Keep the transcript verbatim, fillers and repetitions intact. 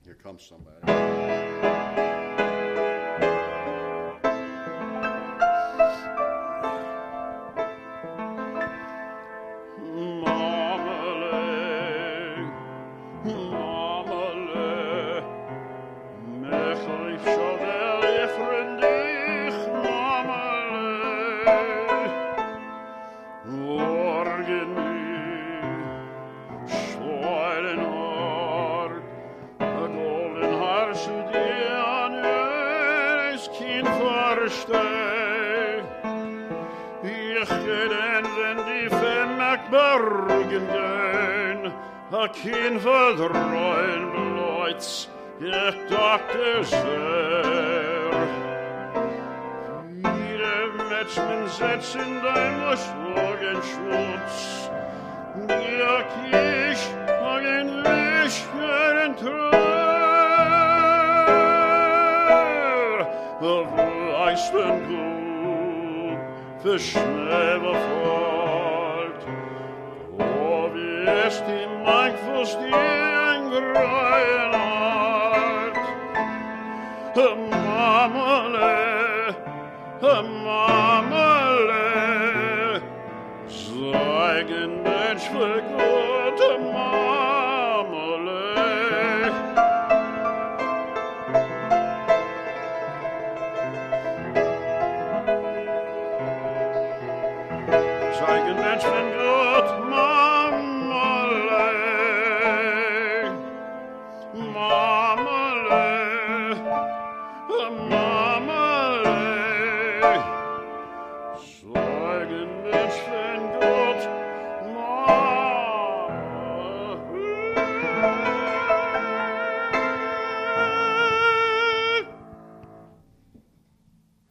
Here comes somebody. Bergen, a kin verdreuen bloits, je dachte sehr. Viele Menschen setzen dein Schwagen Schutz, ja kich, eigentlich einen Trör. Weißt du, für Schnee fort, ist die Meinfus die ein Greien Art. Mamele, Mamele, Seigen Mensch vergoren.